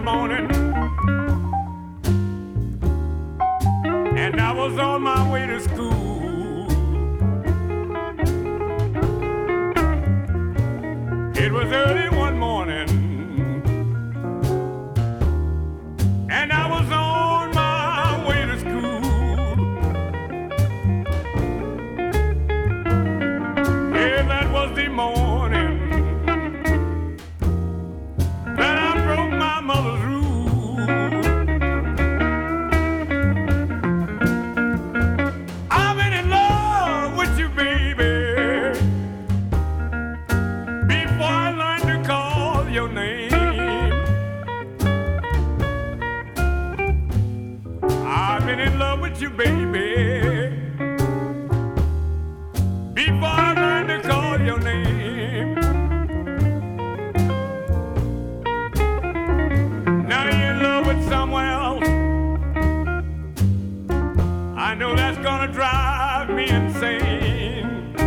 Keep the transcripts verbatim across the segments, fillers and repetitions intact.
morning, and I was on my way to school. It was early one morning, and I was on my way to school. Yeah, that was the morning that I broke my mother's rule. I've been in love with you, baby, before I learned to call your name. I've been in love with you, baby, before I learned to call your name. Now you're in love with someone else. I know that's gonna drive me insane.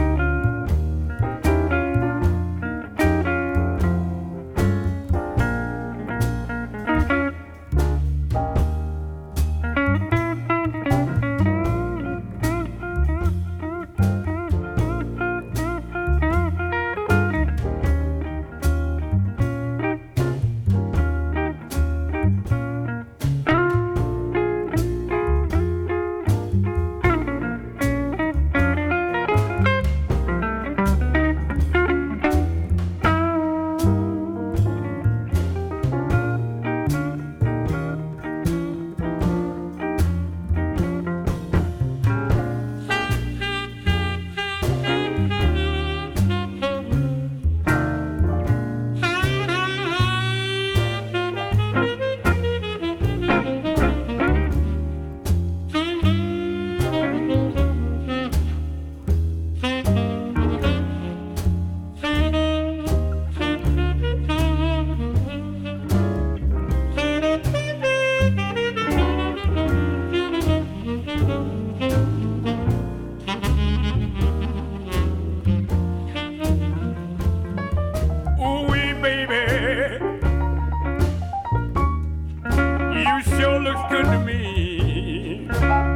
You sure looks good to me.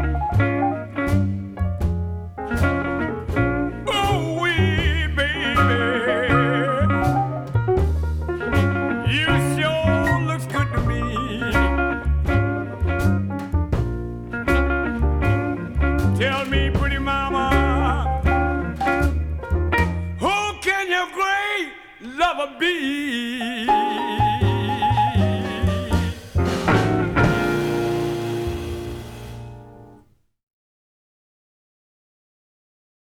Oh, wee, baby, you sure looks good to me. Tell me, pretty mama, who can your great lover be?